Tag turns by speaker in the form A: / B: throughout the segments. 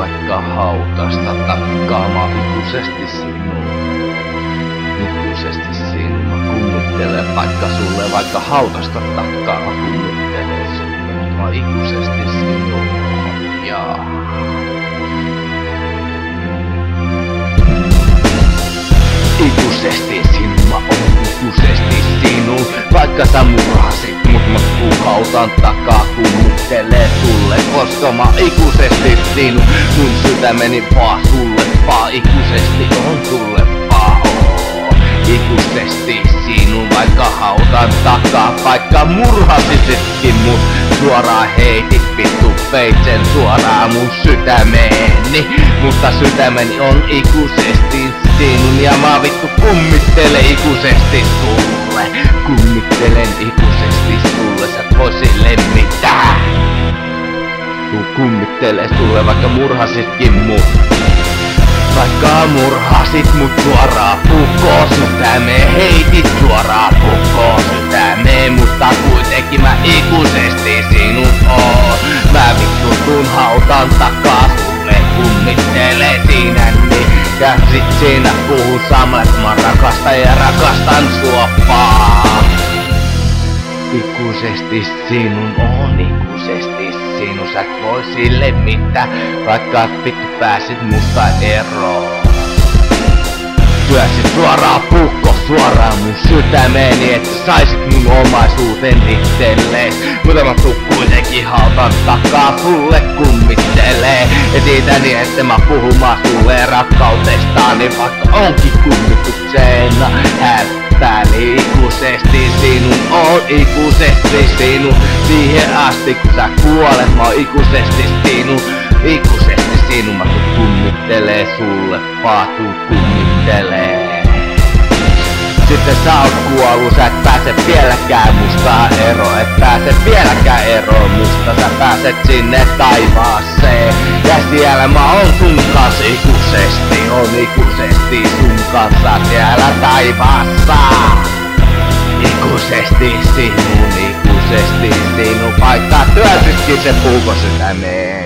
A: vaikka hautasta takkaamaan ikuisesti sinua. Ikuisesti sinua kummittelen vaikka sulle, vaikka hautasta takkaamaan kummittelen sulle. Mut mä ikuisesti sinua, jaa. Ikuisesti sinua on ikuisesti sinun, vaikka sä murhasit mut mä kuuhautan takaa kummittelee sulle, koska mä ikuisesti sinun. Mun sydämeni vaan sulle vaan ikuisesti on sulle vaan ikuisesti sinun, vaikka hautan takaa, vaikka murhasitkin mut suoraan heitit vittu peitsen suoraan mun sydämeeni. Mutta sydämeni on ikuisesti sinun ja mä vittu kummittelen ikuisesti sulle. Kummittelen ikuisesti sulle, sä et voi sille mitään. Kummittele sulle, vaikka murhasitkin mut. Vaikka murhasit mut suoraan pukkoo sydämeen, heitit suoraan pukkoo sydämeen, mutta kuitenkin mä ikuisesti sinun oon. Mä vittu tuun hautan takaa sulle, kummittele siinä niin. Ja sit siinä puhun samalla, että mä rakastan ja rakastan sua vaan. Ikuisesti sinun on ikuisesti sinun, sä et voi sille mitään, vaikka vittu pääsit musta eroon. Työsit suoraan pukko suoraan mun sydämeeni, että saisit mun omaisuuden itselleen. Mutta mä kuitenkin hautan takaa sulle kummittelee. Ja siitä niin, että mä puhumaan sulle rakkautestani, vaikka onkin kummituksena häppäili. Ikuisesti sinun on ikuisesti sinun, siihen asti kun sä kuolet mä oon ikuisesti sinun. Ikuisesti sinun mä kummittelee sulle, paatu kummittelee. Sitten sä oot kuollut, sä et pääse vieläkään musta eroon. Et pääse vieläkään eroon musta, sä pääset sinne taivaaseen. Ja siellä mä oon sun kanssa ikuisesti, on ikuisesti sun kanssa siellä taivaassa. Ikuisesti sinun, vaikka työsitkin se puuko sydämeen.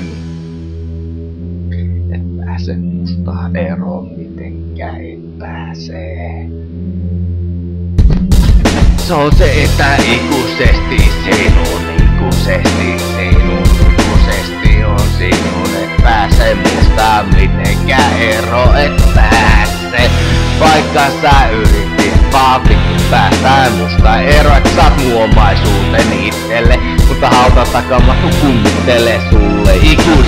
A: Et pääse musta eroon mitenkään, et pääse. Se on se, että ikuisesti sinun, ikuisesti sinun, ikuisesti on sinun, et pääse musta mitenkään ero, et pääse. Vaikka sä yritit vaan vittu päästää musta ero, et saat mun omaisuuten itselle. Mutta hautan takaa mä kummittelee sulle ikuisesti.